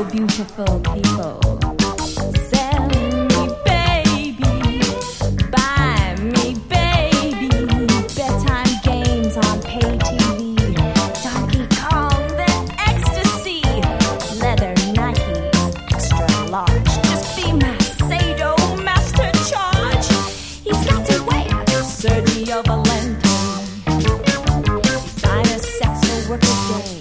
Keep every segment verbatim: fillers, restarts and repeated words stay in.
slow, beautiful people. Sell me, baby. Buy me, baby. Bedtime games on pay T V. Donkey Kong, then ecstasy. Leather Nikes, extra large. Just be my Sado master charge. He's got to weigh out Sergio Valente. Designer sex for work a day.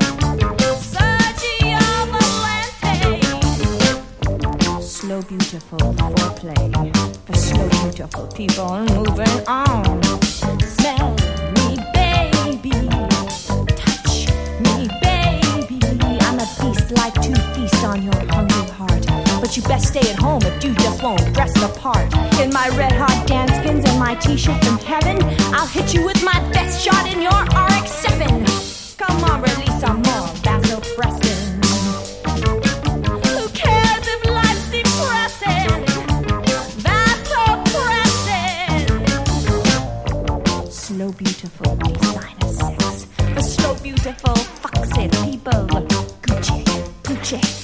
Slow, beautiful foreplay for slow, beautiful people moving on. Smell me, baby. Touch me, baby. I'm a beast like to feast on your hungry heart. But you best stay at home if you just won't rest apart. In my red hot dance skins and my t-shirt from heaven, I'll hit you with my best shot in your R X seven. Come on, release some more vasopressin. Slow, beautiful designer sex for slow, beautiful, foxy people. Gucci, Gucci.